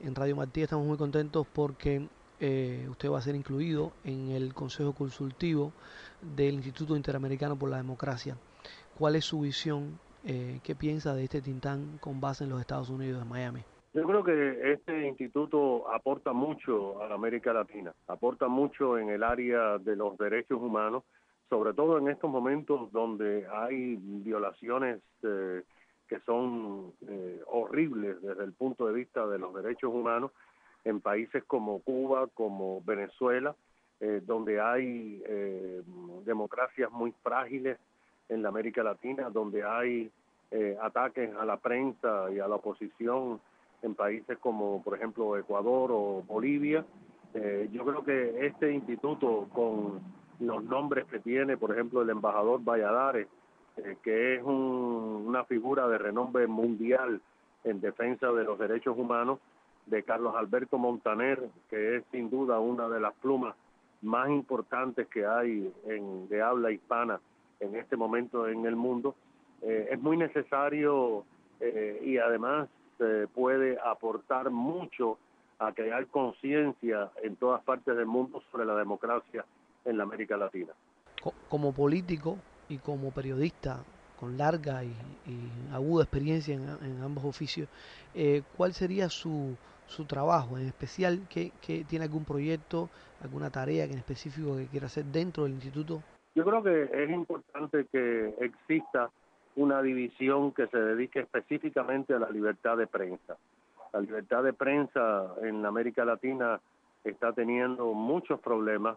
en Radio Martí estamos muy contentos porque usted va a ser incluido en el Consejo Consultivo del Instituto Interamericano por la Democracia. ¿Cuál es su visión? ¿Qué piensa de este Tintán con base en los Estados Unidos, en Miami? Yo creo que este instituto aporta mucho a la América Latina, aporta mucho en el área de los derechos humanos, sobre todo en estos momentos donde hay violaciones que son horribles desde el punto de vista de los derechos humanos en países como Cuba, como Venezuela, donde hay democracias muy frágiles en la América Latina, donde hay ataques a la prensa y a la oposición en países como, por ejemplo, Ecuador o Bolivia. Yo creo que este instituto, con los nombres que tiene, por ejemplo, el embajador Valladares, que es una figura de renombre mundial en defensa de los derechos humanos, de Carlos Alberto Montaner, que es sin duda una de las plumas más importantes que hay de habla hispana en este momento en el mundo, es muy necesario y además puede aportar mucho a crear conciencia en todas partes del mundo sobre la democracia en la América Latina. Como político y como periodista con larga y aguda experiencia en ambos oficios, ¿cuál sería su trabajo en especial? ¿Que tiene algún proyecto, alguna tarea que en específico que quiera hacer dentro del instituto? Yo creo que es importante que exista una división que se dedique específicamente a la libertad de prensa. La libertad de prensa en la América Latina está teniendo muchos problemas.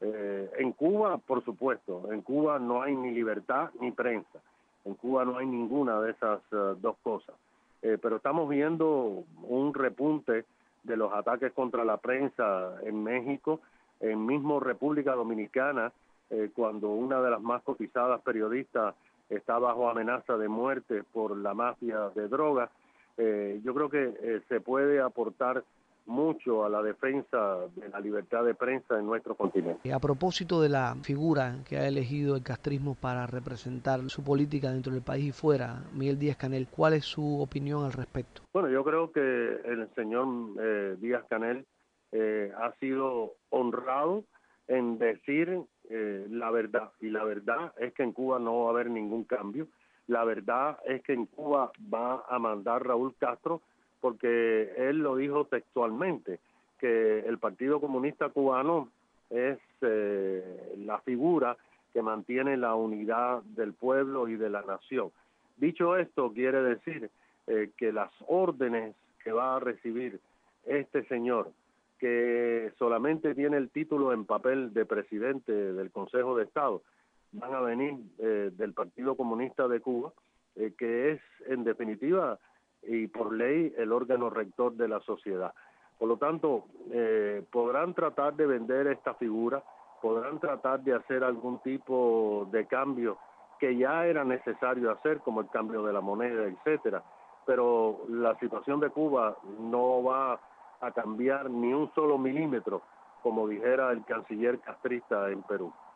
En Cuba, por supuesto, en Cuba no hay ni libertad ni prensa. En Cuba no hay ninguna de esas dos cosas. Pero estamos viendo un repunte de los ataques contra la prensa en México, en mismo República Dominicana, cuando una de las más cotizadas periodistas está bajo amenaza de muerte por la mafia de drogas. Yo creo que se puede aportar mucho a la defensa de la libertad de prensa en nuestro continente. A propósito de la figura que ha elegido el castrismo para representar su política dentro del país y fuera, Miguel Díaz-Canel, ¿cuál es su opinión al respecto? Bueno, yo creo que el señor Díaz-Canel ha sido honrado en decir la verdad, y la verdad es que en Cuba no va a haber ningún cambio. La verdad es que en Cuba va a mandar Raúl Castro, porque él lo dijo textualmente, que el Partido Comunista Cubano es la figura que mantiene la unidad del pueblo y de la nación. Dicho esto, quiere decir que las órdenes que va a recibir este señor, que solamente tiene el título en papel de presidente del Consejo de Estado, van a venir del Partido Comunista de Cuba, que es en definitiva y por ley el órgano rector de la sociedad. Por lo tanto, podrán tratar de vender esta figura, podrán tratar de hacer algún tipo de cambio que ya era necesario hacer, como el cambio de la moneda, etcétera, pero la situación de Cuba no va a cambiar ni un solo milímetro, como dijera el canciller castrista en Perú.